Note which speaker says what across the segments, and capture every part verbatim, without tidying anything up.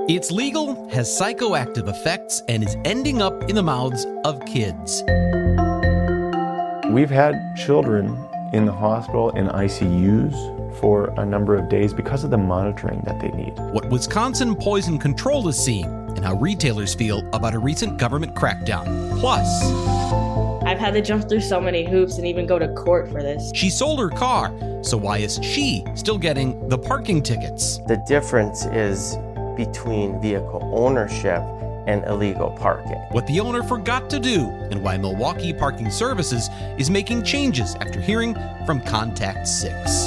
Speaker 1: It's legal, has psychoactive effects, and is ending up in the mouths of kids.
Speaker 2: We've had children in the hospital in I C Us for a number of days because of the monitoring that they need.
Speaker 1: What Wisconsin Poison Control is seeing, and how retailers feel about a recent government crackdown. Plus,
Speaker 3: I've had to jump through so many hoops and even go to court for this.
Speaker 1: She sold her car, so why is she still getting the parking tickets?
Speaker 4: The difference is between vehicle ownership and illegal parking.
Speaker 1: What the owner forgot to do, and why Milwaukee Parking Services is making changes after hearing from Contact Six.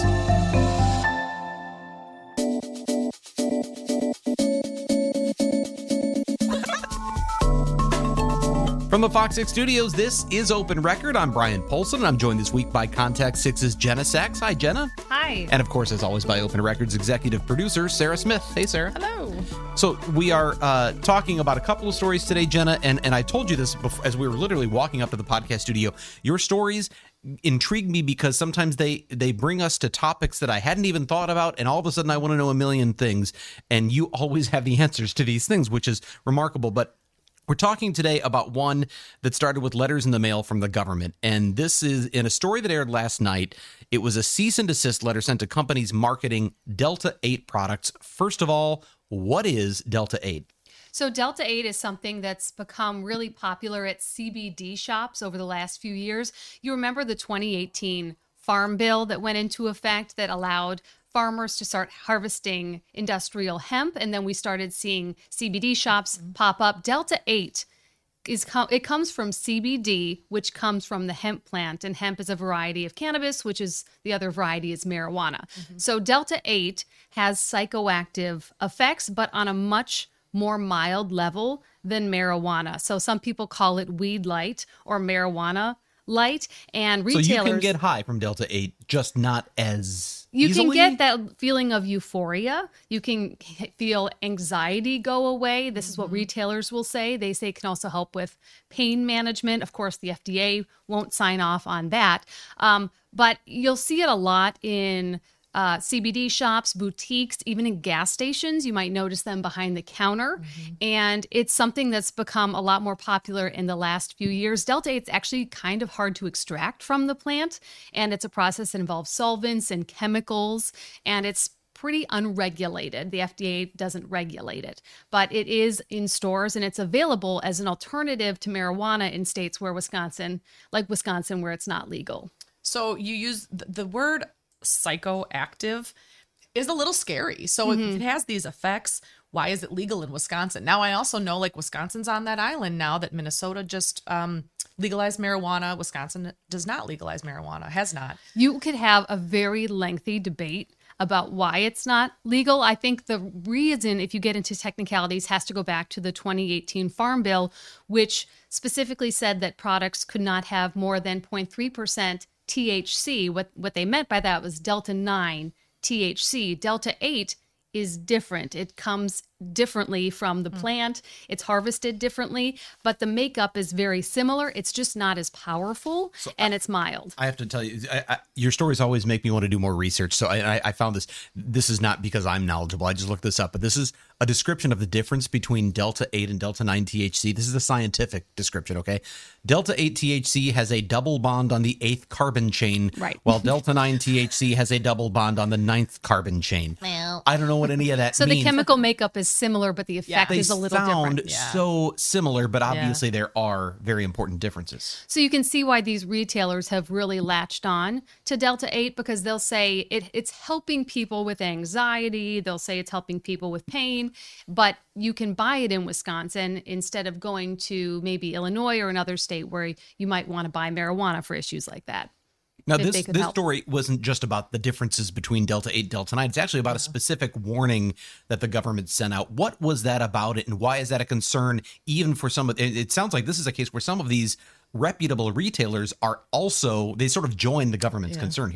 Speaker 1: From the Fox six studios, this is Open Record. I'm Brian Polson, and I'm joined this week by Contact six's Jenna Sachs. Hi, Jenna.
Speaker 5: Hi.
Speaker 1: And of course, as always, by Open Record's executive producer, Sarah Smith. Hey, Sarah.
Speaker 5: Hello.
Speaker 1: So we are uh, talking about a couple of stories today, Jenna, and, and I told you this before, as we were literally walking up to the podcast studio. Your stories intrigue me because sometimes they, they bring us to topics that I hadn't even thought about, and all of a sudden I want to know a million things, and you always have the answers to these things, which is remarkable. But we're talking today about one that started with letters in the mail from the government, and this is in a story that aired last night. It was a cease and desist letter sent to companies marketing Delta eight products. First of all, what is Delta eight?
Speaker 5: So Delta eight is something that's become really popular at C B D shops over the last few years. You remember the twenty eighteen Farm Bill that went into effect that allowed farmers to start harvesting industrial hemp, and then we started seeing C B D shops mm-hmm. pop up. Delta eight is com- it comes from C B D, which comes from the hemp plant, and hemp is a variety of cannabis, which is the other variety is marijuana. Mm-hmm. So Delta eight has psychoactive effects, but on a much more mild level than marijuana. So some people call it weed light or marijuana light, and retailers.
Speaker 1: So you can get high from Delta eight, just not as
Speaker 5: You
Speaker 1: easily?
Speaker 5: can get that feeling of euphoria. You can feel anxiety go away. This is what mm-hmm. retailers will say. They say it can also help with pain management. Of course, the F D A won't sign off on that. Um, but you'll see it a lot in uh, C B D shops, boutiques, even in gas stations. You might notice them behind the counter. Mm-hmm. And it's something that's become a lot more popular in the last few years. Delta eight's actually kind of hard to extract from the plant. And it's a process that involves solvents and chemicals. And it's pretty unregulated. The F D A doesn't regulate it. But it is in stores, and it's available as an alternative to marijuana in states where Wisconsin, like Wisconsin, where it's not legal.
Speaker 6: So you use the, the word psychoactive is a little scary. So mm-hmm. if it has these effects, why is it legal in Wisconsin? Now, I also know like Wisconsin's on that island now that Minnesota just um, legalized marijuana. Wisconsin does not legalize marijuana, has not.
Speaker 5: You could have a very lengthy debate about why it's not legal. I think the reason, if you get into technicalities, has to go back to the twenty eighteen Farm Bill, which specifically said that products could not have more than zero point three percent T H C. What what they meant by that was Delta nine T H C. Delta eight is different. It comes differently from the mm. plant. It's harvested differently, but the makeup is very similar. It's just not as powerful, so and I, it's mild.
Speaker 1: I have to tell you, I, I, your stories always make me want to do more research. So I, I, I found this. This is not because I'm knowledgeable. I just looked this up, but this is a description of the difference between Delta eight and Delta nine T H C. This is a scientific description, okay? Delta eight T H C has a double bond on the eighth carbon chain,
Speaker 5: right?
Speaker 1: While Delta nine T H C has a double bond on the ninth carbon chain. Well, I don't know what any of that
Speaker 5: so
Speaker 1: means.
Speaker 5: So the chemical makeup is similar, but the effect
Speaker 1: yeah,
Speaker 5: is a little
Speaker 1: sound
Speaker 5: different.
Speaker 1: Yeah. So similar, but obviously yeah. there are very important differences.
Speaker 5: So you can see why these retailers have really latched on to Delta eight, because they'll say it, it's helping people with anxiety. They'll say it's helping people with pain, but you can buy it in Wisconsin instead of going to maybe Illinois or another state where you might want to buy marijuana for issues like that.
Speaker 1: Now, this this help. story wasn't just about the differences between Delta eight and Delta nine. It's actually about yeah. a specific warning that the government sent out. What was that about it, and why is that a concern even for some of it? It sounds like this is a case where some of these reputable retailers are also, they sort of join the government's yeah. concern here, right?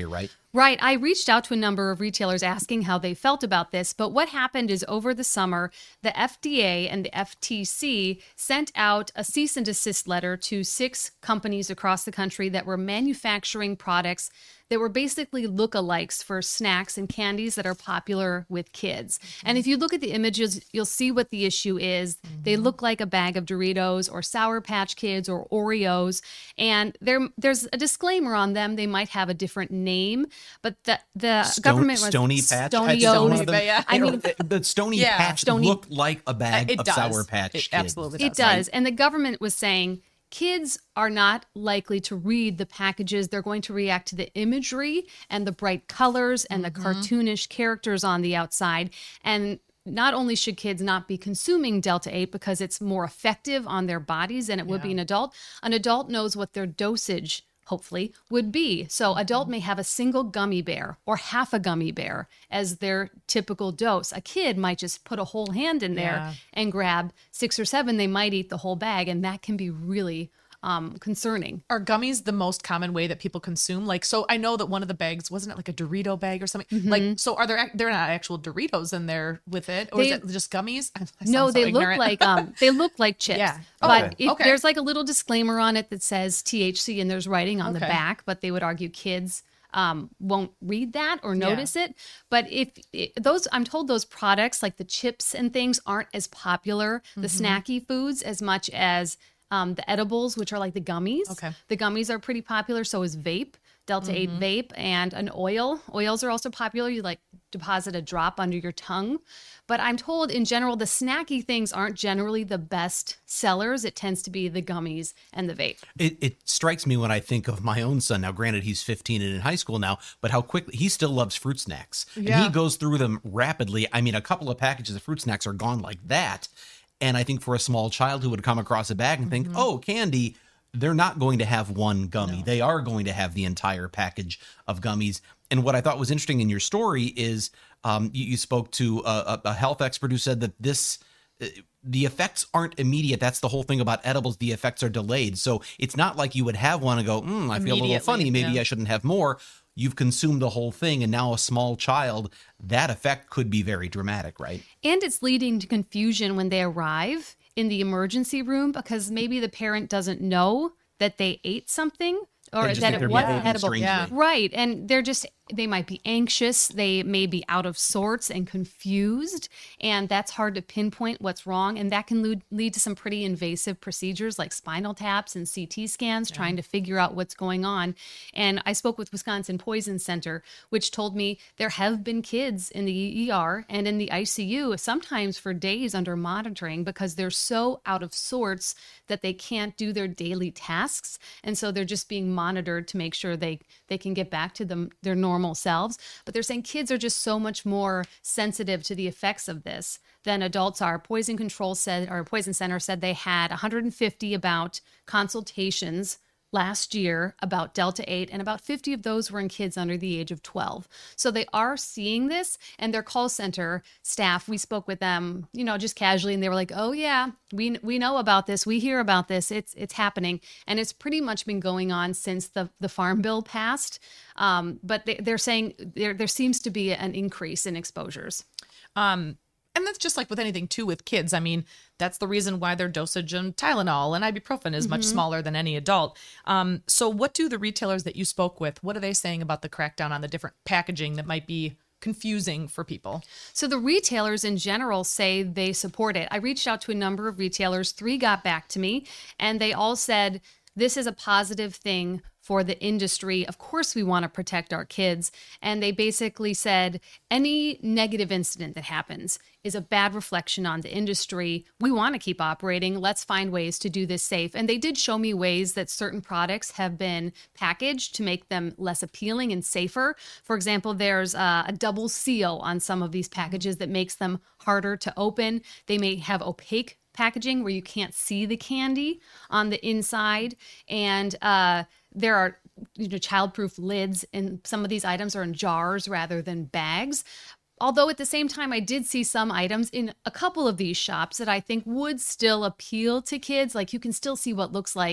Speaker 5: Right. I reached out to a number of retailers asking how they felt about this. But what happened is over the summer, the F D A and the F T C sent out a cease and desist letter to six companies across the country that were manufacturing products that were basically lookalikes for snacks and candies that are popular with kids. Mm-hmm. And if you look at the images, you'll see what the issue is. Mm-hmm. They look like a bag of Doritos or Sour Patch Kids or Oreos. And there, there's a disclaimer on them. They might have a different name, but the, the
Speaker 1: Stone,
Speaker 5: government was
Speaker 1: Stony Patch.
Speaker 5: Stony
Speaker 1: Stony,
Speaker 5: Patch.
Speaker 6: yeah.
Speaker 5: I mean,
Speaker 1: the Stony
Speaker 6: Yeah.
Speaker 1: Patch
Speaker 5: Stony-
Speaker 1: looked like a bag
Speaker 6: It
Speaker 1: of
Speaker 6: does.
Speaker 1: Sour Patch
Speaker 6: It
Speaker 1: Kids.
Speaker 6: absolutely
Speaker 5: It
Speaker 6: That's
Speaker 5: does. And the government was saying kids are not likely to read the packages. They're going to react to the imagery and the bright colors and the cartoonish characters on the outside. And not only should kids not be consuming Delta eight because it's more effective on their bodies than it would be an adult, an adult knows what their dosage hopefully would be. So adult may have a single gummy bear or half a gummy bear as their typical dose. A kid might just put a whole hand in there
Speaker 6: Yeah.
Speaker 5: and grab six or seven. They might eat the whole bag, and that can be really um, concerning.
Speaker 6: Are gummies the most common way that people consume? Like, so I know that one of the bags, wasn't it like a Dorito bag or something?
Speaker 5: Mm-hmm.
Speaker 6: Like, so are there, ac- they're not actual Doritos in there with it? Or
Speaker 5: They-
Speaker 6: is it just gummies? I sound
Speaker 5: No,
Speaker 6: so
Speaker 5: they
Speaker 6: ignorant.
Speaker 5: look like um, they look like chips.
Speaker 6: Yeah.
Speaker 5: But
Speaker 6: Okay.
Speaker 5: if
Speaker 6: Okay.
Speaker 5: there's like a little disclaimer on it that says T H C and there's writing on the
Speaker 6: Okay.
Speaker 5: back, but they would argue kids um, won't read that or notice it. But if it, those, I'm told those products like the chips and things aren't as popular, the
Speaker 6: Mm-hmm.
Speaker 5: snacky foods, as much as um, the edibles, which are like the gummies.
Speaker 6: Okay.
Speaker 5: The gummies are pretty popular. So is vape. Delta eight
Speaker 6: Mm-hmm.
Speaker 5: vape and an oil. Oils are also popular. You like deposit a drop under your tongue. But I'm told in general, the snacky things aren't generally the best sellers. It tends to be the gummies and the vape.
Speaker 1: It, it strikes me when I think of my own son. Now, granted, he's fifteen and in high school now, but how quickly he still loves fruit snacks. And
Speaker 6: Yeah.
Speaker 1: he goes through them rapidly. I mean, a couple of packages of fruit snacks are gone like that. And I think for a small child who would come across a bag and think, oh, candy, they're not going to have one gummy. They are going to have the entire package of gummies. And what I thought was interesting in your story is um, you, you spoke to a, a health expert who said that this, uh, the effects aren't immediate. That's the whole thing about edibles. The effects are delayed. So it's not like you would have one and go, mm, I feel a little
Speaker 6: Immediately,
Speaker 1: funny. Maybe
Speaker 6: yeah.
Speaker 1: I shouldn't have more. You've consumed the whole thing. And now a small child, that effect could be very dramatic, right?
Speaker 5: And it's leading to confusion when they arrive in the emergency room because maybe the parent doesn't know that they ate something or
Speaker 1: They just
Speaker 5: that
Speaker 1: think
Speaker 5: it
Speaker 1: they're
Speaker 5: was
Speaker 1: behaving
Speaker 5: edible.
Speaker 1: strangely.
Speaker 6: Yeah.
Speaker 5: Right. And they're just, they might be anxious. They may be out of sorts and confused. And that's hard to pinpoint what's wrong. And that can lead, lead to some pretty invasive procedures like spinal taps and C T scans, trying to figure out what's going on. And I spoke with Wisconsin Poison Center, which told me there have been kids in the E R and in the I C U, sometimes for days under monitoring because they're so out of sorts that they can't do their daily tasks. And so they're just being monitored to make sure they, they can get back to them, their normal selves. But they're saying kids are just so much more sensitive to the effects of this than adults are. Poison Control said, or Poison Center said they had one hundred fifty about consultations last year about Delta eight, and about fifty of those were in kids under the age of twelve. So they are seeing this, and their call center staff, we spoke with them, you know, just casually, and they were like, oh yeah, we we know about this. We hear about this. It's it's happening. And it's pretty much been going on since the, the Farm Bill passed. Um, but they, they're saying there there seems to be an increase in exposures.
Speaker 6: Um, and that's just like with anything too with kids. I mean, that's the reason why their dosage of Tylenol and ibuprofen is much smaller than any adult. Um, so what do the retailers that you spoke with, what are they saying about the crackdown on the different packaging that might be confusing for people?
Speaker 5: So the retailers in general say they support it. I reached out to a number of retailers. Three got back to me, and they all said this is a positive thing for the industry. Of course, we want to protect our kids. And they basically said any negative incident that happens is a bad reflection on the industry. We want to keep operating. Let's find ways to do this safe. And they did show me ways that certain products have been packaged to make them less appealing and safer. For example, there's a, a double seal on some of these packages that makes them harder to open. They may have opaque packaging where you can't see the candy on the inside. And uh, there are you know, child-proof lids, and some of these items are in jars rather than bags. Although at the same time, I did see some items in a couple of these shops that I think would still appeal to kids. Like you can still see what looks like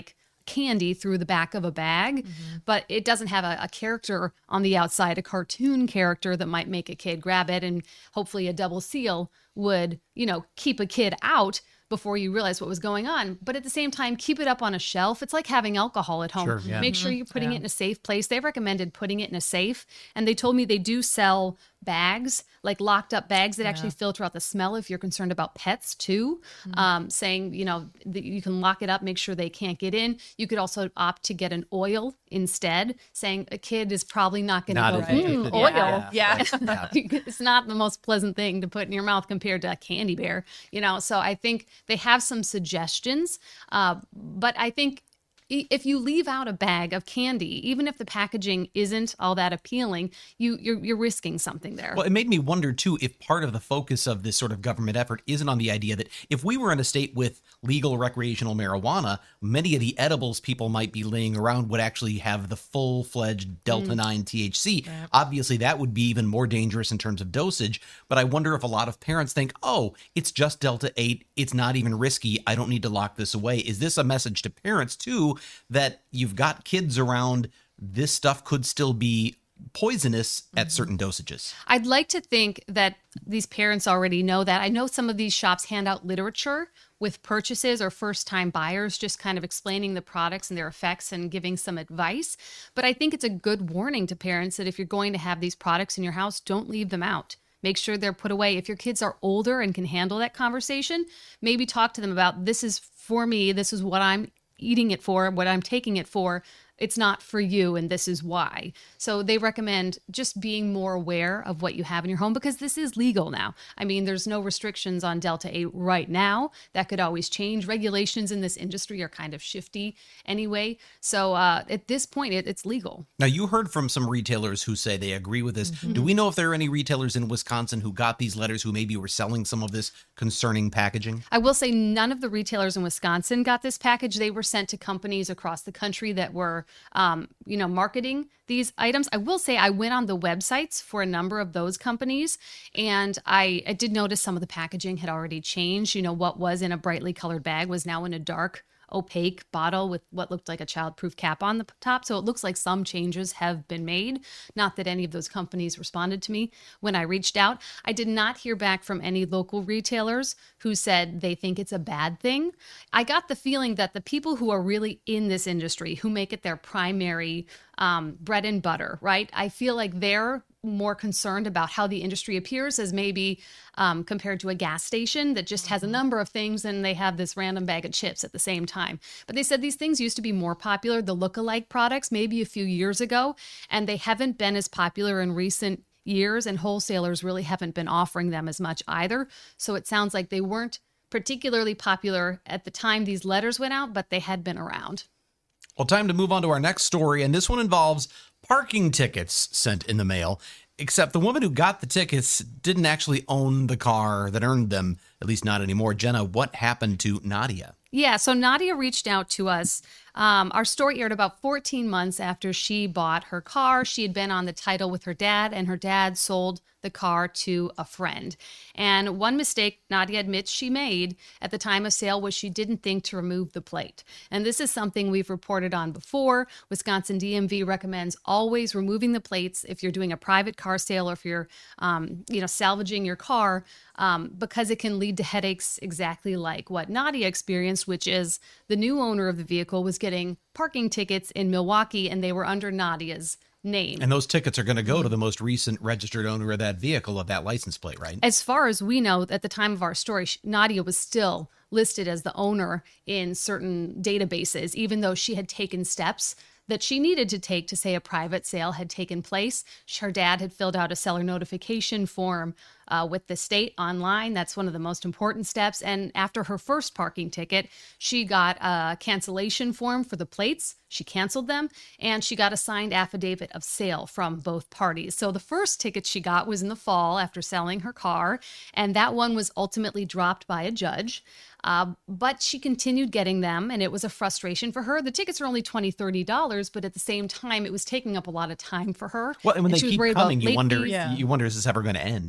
Speaker 5: candy through the back of a bag, mm-hmm. but it doesn't have a, a character on the outside, a cartoon character that might make a kid grab it, and hopefully a double seal would, you know, keep a kid out before you realize what was going on. But at the same time, keep it up on a shelf. It's like having alcohol at home.
Speaker 1: Sure, yeah.
Speaker 5: Make sure you're putting yeah. it in a safe place. They recommended putting it in a safe. And they told me they do sell bags, like locked up bags that yeah. actually filter out the smell if you're concerned about pets too. Mm-hmm. Um, saying, you know, that you can lock it up, make sure they can't get in. You could also opt to get an oil instead, saying a kid is probably not going to go, mm, oil.
Speaker 6: Yeah. yeah.
Speaker 5: yeah. It's not the most pleasant thing to put in your mouth compared to a candy bear, you know? So I think they have some suggestions, uh, but I think if you leave out a bag of candy, even if the packaging isn't all that appealing, you, you're, you're risking something there.
Speaker 1: Well, it made me wonder, too, if part of the focus of this sort of government effort isn't on the idea that if we were in a state with legal recreational marijuana, many of the edibles people might be laying around would actually have the full-fledged Delta nine mm. T H C. Yep. Obviously, that would be even more dangerous in terms of dosage, but I wonder if a lot of parents think, oh, it's just Delta eight, it's not even risky, I don't need to lock this away. Is this a message to parents, too, that you've got kids around, this stuff could still be poisonous at certain dosages?
Speaker 5: I'd like to think that these parents already know that. I know some of these shops hand out literature with purchases or first-time buyers, just kind of explaining the products and their effects and giving some advice. But I think it's a good warning to parents that if you're going to have these products in your house, don't leave them out. Make sure they're put away. If your kids are older and can handle that conversation, maybe talk to them about, this is for me, this is what I'm eating it for, what I'm taking it for. It's not for you, and this is why. So they recommend just being more aware of what you have in your home, because this is legal now. I mean, there's no restrictions on Delta eight right now. That could always change. Regulations in this industry are kind of shifty anyway. So uh, at this point, it, it's legal.
Speaker 1: Now, you heard from some retailers who say they agree with this. Mm-hmm. Do we know if there are any retailers in Wisconsin who got these letters who maybe were selling some of this concerning packaging?
Speaker 5: I will say none of the retailers in Wisconsin got this package. They were sent to companies across the country that were Um, you know, marketing these items. I will say I went on the websites for a number of those companies, and I, I did notice some of the packaging had already changed. You know, what was in a brightly colored bag was now in a dark, opaque bottle with what looked like a childproof cap on the top. So it looks like some changes have been made. Not that any of those companies responded to me when I reached out. I did not hear back from any local retailers who said they think it's a bad thing. I got the feeling that the people who are really in this industry, who make it their primary um, bread and butter, right? I feel like they're more concerned about how the industry appears as maybe um, compared to a gas station that just has a number of things and they have this random bag of chips at the same time. But they said these things used to be more popular, the look-alike products, maybe a few years ago, and they haven't been as popular in recent years, and wholesalers really haven't been offering them as much either. So it sounds like they weren't particularly popular at the time these letters went out, but they had been around.
Speaker 1: Well, time to move on to our next story, and this one involves parking tickets sent in the mail, except the woman who got the tickets didn't actually own the car that earned them, at least not anymore. Jenna, what happened to Nadia?
Speaker 5: Yeah, so Nadia reached out to us. Um, our story aired about fourteen months after she bought her car. She had been on the title with her dad, and her dad sold the car to a friend. And one mistake Nadia admits she made at the time of sale was she didn't think to remove the plate. And this is something we've reported on before. Wisconsin D M V recommends always removing the plates if you're doing a private car sale or if you're, um, you know, salvaging your car, um, because it can lead to headaches exactly like what Nadia experienced, which is the new owner of the vehicle was getting parking tickets in Milwaukee, and they were under Nadia's name.
Speaker 1: And those tickets are going to go to the most recent registered owner of that vehicle, of that license plate, right?
Speaker 5: As far as we know, at the time of our story, Nadia was still listed as the owner in certain databases, even though she had taken steps that she needed to take to say a private sale had taken place. Her dad had filled out a seller notification form uh, with the state online. That's one of the most important steps. And after her first parking ticket, she got a cancellation form for the plates. She canceled them, and she got a signed affidavit of sale from both parties. So the first ticket she got was in the fall after selling her car, and that one was ultimately dropped by a judge. Uh, but she continued getting them, and it was a frustration for her. The tickets are only twenty dollars, thirty dollars, but at the same time, it was taking up a lot of time for her.
Speaker 1: Well, and when
Speaker 5: and
Speaker 1: they keep coming, you wonder, yeah. you wonder, is this ever going to end, right?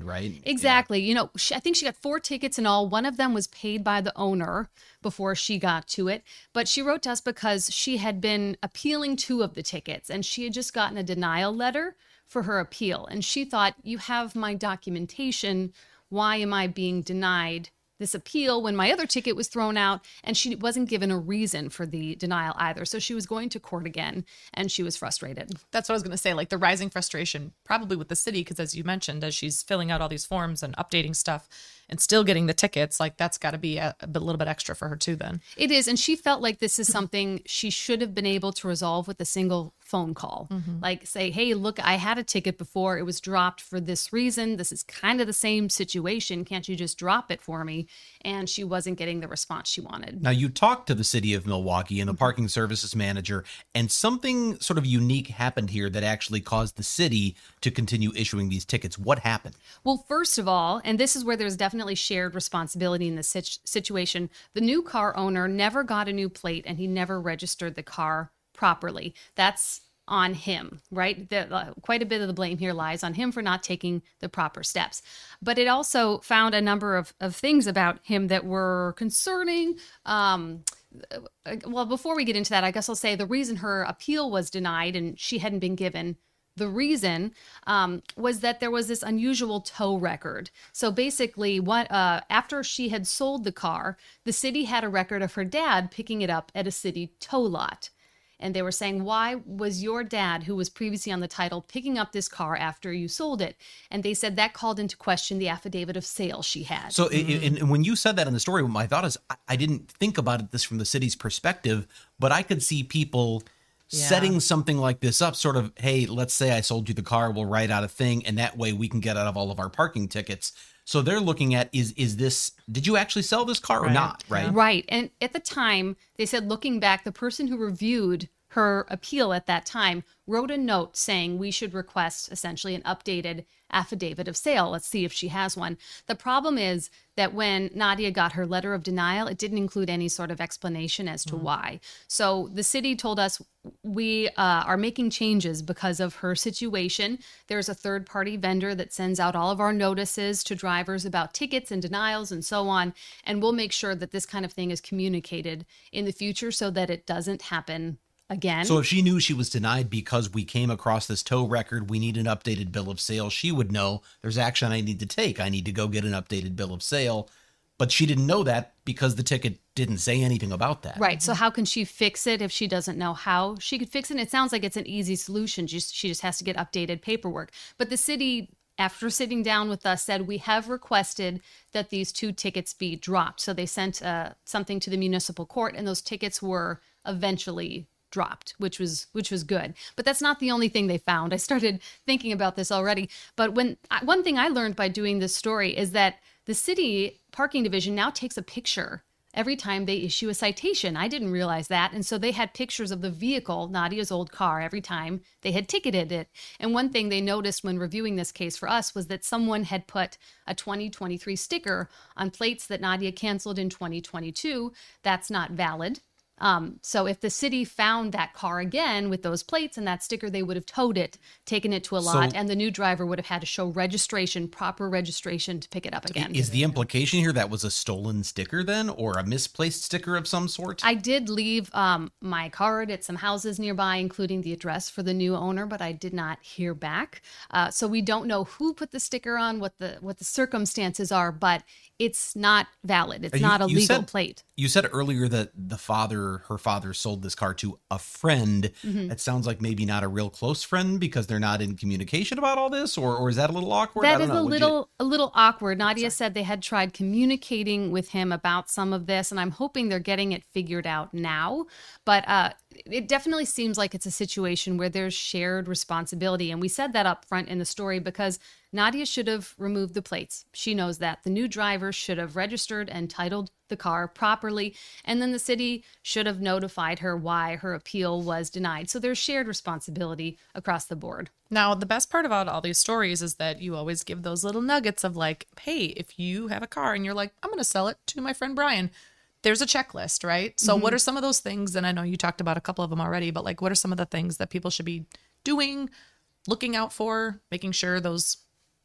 Speaker 5: Exactly. You know, she, I think she got four tickets in all. One of them was paid by the owner before she got to it. But she wrote to us because she had been appealing two of the tickets and she had just gotten a denial letter for her appeal. And she thought, you have my documentation. Why am I being denied this appeal when my other ticket was thrown out? And she wasn't given a reason for the denial either. So she was going to court again and she was frustrated.
Speaker 6: That's what I was going to say, like the rising frustration probably with the city, because as you mentioned, as she's filling out all these forms and updating stuff and still getting the tickets, like that's got to be a, a little bit extra for her too then.
Speaker 5: It is. And she felt like this is something she should have been able to resolve with a single phone call. Mm-hmm. Like say, hey, look, I had a ticket before. It was dropped for this reason. This is kind of the same situation. Can't you just drop it for me? And she wasn't getting the response she wanted.
Speaker 1: Now, you talked to the city of Milwaukee and the parking services manager, and something sort of unique happened here that actually caused the city to continue issuing these tickets. What happened?
Speaker 5: Well, first of all, and this is where there's definitely shared responsibility in this situ- situation, the new car owner never got a new plate and he never registered the car properly. That's on him, right? The, uh, quite a bit of the blame here lies on him for not taking the proper steps. But it also found a number of, of things about him that were concerning. Um, well, before we get into that, I guess I'll say the reason her appeal was denied and she hadn't been given the reason um, was that there was this unusual tow record. So basically, what uh, after she had sold the car, the city had a record of her dad picking it up at a city tow lot. And they were saying, why was your dad, who was previously on the title, picking up this car after you sold it? And they said that called into question the affidavit of sale she had.
Speaker 1: So mm-hmm. and when you said that in the story, my thought is, I didn't think about it this from the city's perspective, but I could see people yeah. setting something like this up, sort of, hey, let's say I sold you the car, we'll write out a thing, and that way we can get out of all of our parking tickets. So they're looking at, is is this, did you actually sell this car or
Speaker 6: right.
Speaker 1: not, right?
Speaker 5: Right. And at the time, they said, looking back, the person who reviewed her appeal at that time wrote a note saying we should request essentially an updated affidavit of sale. Let's see if she has one. The problem is that when Nadia got her letter of denial, it didn't include any sort of explanation as to mm-hmm. why. So the city told us we uh, are making changes because of her situation. There's a third-party vendor that sends out all of our notices to drivers about tickets and denials and so on. And we'll make sure that this kind of thing is communicated in the future so that it doesn't happen again.
Speaker 1: So if she knew she was denied because we came across this tow record, we need an updated bill of sale, she would know there's action I need to take. I need to go get an updated bill of sale. But she didn't know that because the ticket didn't say anything about that.
Speaker 5: Right. So how can she fix it if she doesn't know how she could fix it? It sounds like it's an easy solution. Just she just has to get updated paperwork. But the city, after sitting down with us, said we have requested that these two tickets be dropped. So they sent uh, something to the municipal court, and those tickets were eventually dropped, which was which was good. But that's not the only thing they found. I started thinking about this already. But when one thing I learned by doing this story is that the city parking division now takes a picture every time they issue a citation. I didn't realize that. And so they had pictures of the vehicle, Nadia's old car, every time they had ticketed it. And one thing they noticed when reviewing this case for us was that someone had put a twenty twenty-three sticker on plates that Nadia canceled in twenty twenty-two. That's not valid. Um, so if the city found that car again with those plates and that sticker, they would have towed it, taken it to a lot, so, and the new driver would have had to show registration, proper registration to pick it up again.
Speaker 1: Is the implication here that was a stolen sticker then, or a misplaced sticker of some sort?
Speaker 5: I did leave um, my card at some houses nearby, including the address for the new owner, but I did not hear back. Uh, so we don't know who put the sticker on, what the what the circumstances are, but it's not valid. It's you, not a legal
Speaker 1: said,
Speaker 5: plate.
Speaker 1: You said earlier that the father, her father, sold this car to a friend. Mm-hmm. It sounds like maybe not a real close friend because they're not in communication about all this, or or is that a little awkward?
Speaker 5: That
Speaker 1: I don't
Speaker 5: is
Speaker 1: know.
Speaker 5: a
Speaker 1: Would
Speaker 5: little
Speaker 1: you...
Speaker 5: a little awkward. Nadia said they had tried communicating with him about some of this, and I'm hoping they're getting it figured out now. But uh, it definitely seems like it's a situation where there's shared responsibility, and we said that up front in the story because Nadia should have removed the plates. She knows that. The new driver should have registered and titled the car properly, and then the city should have notified her why her appeal was denied. So there's shared responsibility across the board.
Speaker 6: Now, the best part about all these stories is that you always give those little nuggets of like, hey, if you have a car and you're like, I'm going to sell it to my friend Brian, there's a checklist, right? So mm-hmm. what are some of those things? And I know you talked about a couple of them already, but like, what are some of the things that people should be doing, looking out for, making sure those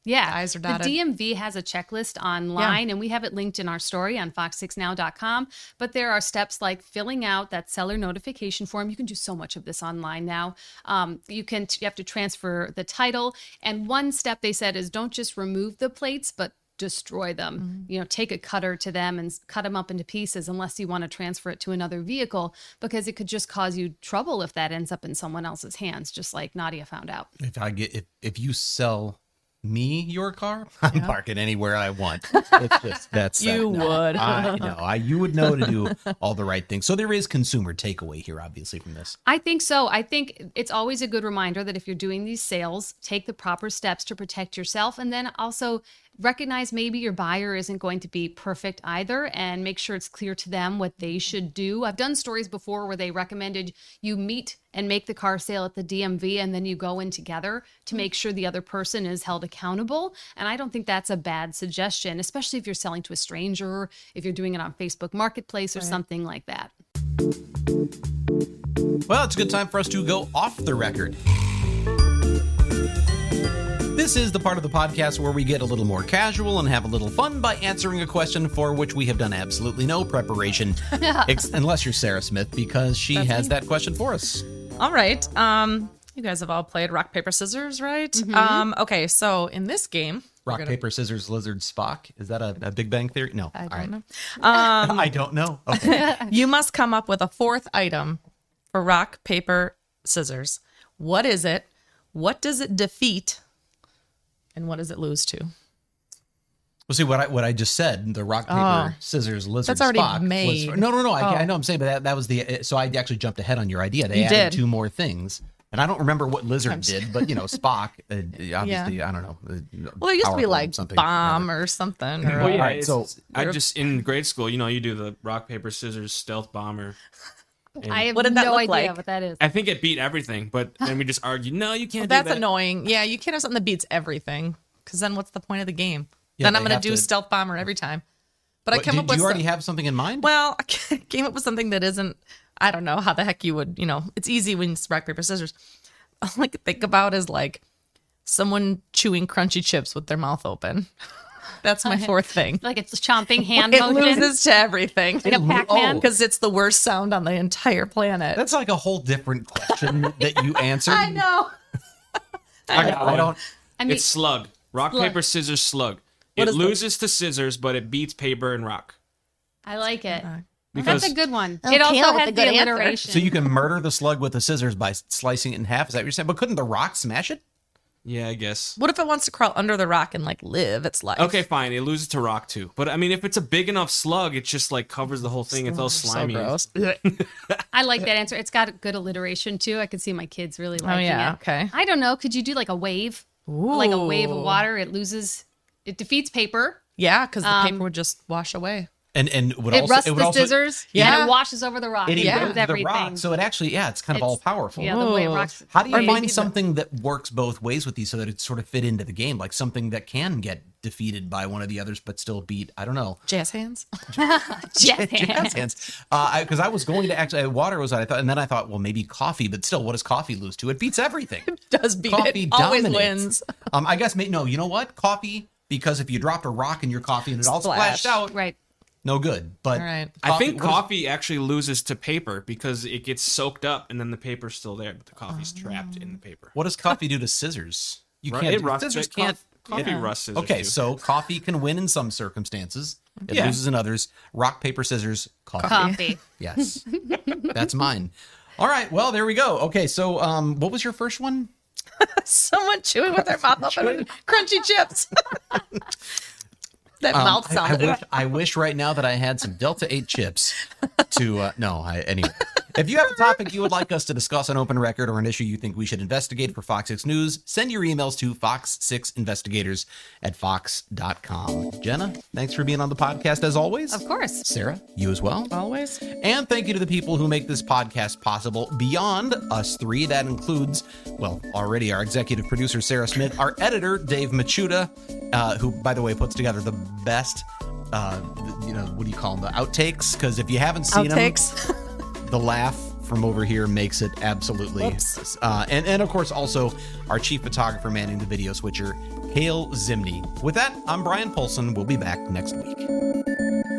Speaker 5: Yeah,
Speaker 6: I's are
Speaker 5: the
Speaker 6: dotted.
Speaker 5: D M V has a checklist online, and we have it linked in our story on fox six now dot com. But there are steps like filling out that seller notification form. You can do so much of this online now. Um, you can you have to transfer the title, and one step they said is don't just remove the plates, but destroy them.
Speaker 6: Mm-hmm.
Speaker 5: You know, take a cutter to them and s- cut them up into pieces, unless you want to transfer it to another vehicle, because it could just cause you trouble if that ends up in someone else's hands, just like Nadia found out.
Speaker 1: If I get if if you sell me your car, I'm parking anywhere I want. It's just that's
Speaker 6: You
Speaker 1: that, no,
Speaker 6: would.
Speaker 1: I know. I you would know to do all the right things. So there is consumer takeaway here, obviously, from this.
Speaker 5: I think so. I think it's always a good reminder that if you're doing these sales, take the proper steps to protect yourself, and then also recognize maybe your buyer isn't going to be perfect either, and make sure it's clear to them what they should do. I've done stories before where they recommended you meet and make the car sale at the D M V, and then you go in together to make sure the other person is held accountable. And I don't think that's a bad suggestion, especially if you're selling to a stranger, if you're doing it on Facebook Marketplace or something like that.
Speaker 1: Well, it's a good time for us to go off the record. This is the part of the podcast where we get a little more casual and have a little fun by answering a question for which we have done absolutely no preparation, ex- unless you're Sarah Smith, because she
Speaker 6: That's
Speaker 1: has
Speaker 6: me.
Speaker 1: that question for us.
Speaker 6: All right. Um, you guys have all played rock, paper, scissors, right? Um, okay, so in this game, we're
Speaker 1: Rock,
Speaker 6: gonna-
Speaker 1: paper, scissors, lizard, Spock. Is that a, a Big Bang Theory? No.
Speaker 6: I
Speaker 1: All
Speaker 6: don't
Speaker 1: right.
Speaker 6: know. Um,
Speaker 1: I don't know. Okay.
Speaker 6: you must come up with a fourth item for rock, paper, scissors. What is it? What does it defeat? And what does it lose to?
Speaker 1: Well, see what I what I just said. The rock, paper,
Speaker 6: Oh.
Speaker 1: scissors, lizard,
Speaker 6: That's already
Speaker 1: Spock. was-
Speaker 6: made.
Speaker 1: no, no, no. I,
Speaker 6: Oh.
Speaker 1: I know. I'm saying, but that, that was the. So I actually jumped ahead on your idea. They
Speaker 6: You
Speaker 1: added
Speaker 6: did.
Speaker 1: two more things, and I don't remember what lizard
Speaker 6: I'm
Speaker 1: did, but you know, Spock. Uh, obviously, I don't know. uh,
Speaker 6: Well, it used to be
Speaker 1: powerful
Speaker 6: like
Speaker 1: something.
Speaker 6: bomb or something. Or,
Speaker 7: Well, yeah,
Speaker 1: All right,
Speaker 7: it's-
Speaker 1: so-
Speaker 7: I just in grade school, you know, you do the rock paper scissors stealth bomber. And
Speaker 5: I have
Speaker 6: What did that
Speaker 5: no
Speaker 6: look
Speaker 5: idea
Speaker 6: like?
Speaker 5: what that is.
Speaker 7: I think it beat everything, but then we just argued, no, you can't.
Speaker 6: Well,
Speaker 7: do
Speaker 6: that's
Speaker 7: that.
Speaker 6: annoying. Yeah, you can't have something that beats everything, because then what's the point of the game?
Speaker 1: Yeah,
Speaker 6: then
Speaker 1: they
Speaker 6: I'm going to
Speaker 1: have
Speaker 6: do
Speaker 1: to-
Speaker 6: stealth bomber every time. But
Speaker 1: What,
Speaker 6: I came
Speaker 1: did,
Speaker 6: up
Speaker 1: do
Speaker 6: with
Speaker 1: you already
Speaker 6: some-
Speaker 1: have something in mind?
Speaker 6: Well, I came up with something that isn't. I don't know how the heck you would. You know, it's easy when it's rock paper scissors. All I could think about is like someone chewing crunchy chips with their mouth open. That's my fourth thing.
Speaker 5: Like it's chomping hand
Speaker 6: It
Speaker 5: motion.
Speaker 6: loses to everything
Speaker 5: Like a Pac-Man?
Speaker 1: Oh.
Speaker 6: because it's the worst sound on the entire planet.
Speaker 1: That's like a whole different question that you answered.
Speaker 6: I know.
Speaker 7: I got
Speaker 1: I
Speaker 7: one.
Speaker 1: don't.
Speaker 5: I mean,
Speaker 7: It's slug. Rock
Speaker 5: Slug.
Speaker 7: paper scissors slug.
Speaker 6: What
Speaker 7: It
Speaker 6: is the-
Speaker 7: loses to scissors, but it beats paper and rock.
Speaker 5: I like it.
Speaker 7: Because
Speaker 5: That's a good one.
Speaker 6: Okay,
Speaker 5: it also
Speaker 6: with
Speaker 5: has
Speaker 6: a
Speaker 5: the
Speaker 6: good answer.
Speaker 5: alliteration.
Speaker 1: So you can murder the slug with the scissors by slicing it in half. Is that what you're saying? But couldn't the rock smash it?
Speaker 7: yeah, I guess.
Speaker 6: What if it wants to crawl under the rock and like live its life?
Speaker 7: Okay, fine. It loses to rock too. But I mean, if it's a big enough slug, it just like covers the whole thing. It's all
Speaker 6: So
Speaker 7: slimy.
Speaker 6: gross.
Speaker 5: I like that answer. It's got good alliteration too. I could see my kids really liking
Speaker 6: yeah,
Speaker 5: it.
Speaker 6: okay.
Speaker 5: I don't know. Could you do like a wave? Like a wave of
Speaker 6: Ooh.
Speaker 5: water. It loses. It defeats paper.
Speaker 6: Yeah, because the
Speaker 5: Um,
Speaker 6: paper would just wash away.
Speaker 1: And and would
Speaker 5: It
Speaker 1: also
Speaker 5: rusts
Speaker 1: it would
Speaker 5: the
Speaker 1: also,
Speaker 5: scissors.
Speaker 6: Yeah.
Speaker 5: And it washes over the rock.
Speaker 1: It
Speaker 5: It
Speaker 6: Yeah.
Speaker 1: erodes
Speaker 5: erodes
Speaker 1: the
Speaker 5: everything.
Speaker 1: rock. So it actually, yeah, it's kind of
Speaker 5: It's-
Speaker 1: all powerful.
Speaker 5: Yeah, the way it
Speaker 6: Whoa.
Speaker 5: rocks.
Speaker 1: How do you
Speaker 6: Or
Speaker 1: find
Speaker 6: maybe
Speaker 1: something that works both ways with these so that it sort of fit into the game, like something that can get defeated by one of the others but still beat? I don't know.
Speaker 6: Jazz hands.
Speaker 5: Jet
Speaker 1: Jazz
Speaker 5: hands.
Speaker 1: hands. Uh, Because I, was going to actually water was I thought, and then I thought, well, maybe coffee, but still, what does coffee lose to? It beats everything.
Speaker 6: Does beat
Speaker 1: Coffee
Speaker 6: it. Always
Speaker 1: dominates.
Speaker 6: wins.
Speaker 1: Um, I guess may, no. You know what? Coffee, because if you dropped a rock in your coffee and it all
Speaker 6: Splash.
Speaker 1: splashed out,
Speaker 5: Right.
Speaker 1: no good. But
Speaker 6: All right.
Speaker 7: I think
Speaker 1: what is-
Speaker 7: coffee actually loses to paper because it gets soaked up and then the paper's still there, but the coffee's trapped in the paper.
Speaker 1: What does coffee do to scissors? You
Speaker 7: Ru-
Speaker 1: can't.
Speaker 7: it rusts.
Speaker 1: Scissors
Speaker 7: it-
Speaker 1: can't.
Speaker 7: Coffee
Speaker 6: Yeah.
Speaker 7: rusts scissors.
Speaker 1: Okay,
Speaker 7: too.
Speaker 1: so coffee can win in some circumstances. It
Speaker 7: Yeah.
Speaker 1: loses in others. Rock, paper, scissors, coffee.
Speaker 5: Coffee.
Speaker 1: Yes, that's mine. All right, well there we go. Okay, so um, what was your first one?
Speaker 6: Someone chewing with their mouth open with crunchy chips. that
Speaker 1: Um,
Speaker 6: mouth
Speaker 1: I, I
Speaker 6: sound.
Speaker 1: wish, I wish right now that I had some Delta eight chips to. Uh, no, I, anyway. If you have a topic you would like us to discuss on Open Record or an issue you think we should investigate for Fox six News, send your emails to fox six investigators at fox dot com. Jenna, thanks for being on the podcast as always.
Speaker 5: Of course.
Speaker 1: Sarah, you as well.
Speaker 6: Always.
Speaker 1: And thank you to the people who make this podcast possible beyond us three. That includes, well, already our executive producer, Sarah Smith, our editor, Dave Machuda, uh, who, by the way, puts together the best, uh, you know, what do you call them, the outtakes? Because if you haven't seen them,
Speaker 6: Outtakes.
Speaker 1: the laugh from over here makes it absolutely.
Speaker 6: Whoops.
Speaker 1: Uh, and, and of course, also our chief photographer manning the video switcher, Hale Zimney. With that, I'm Brian Polson. We'll be back next week.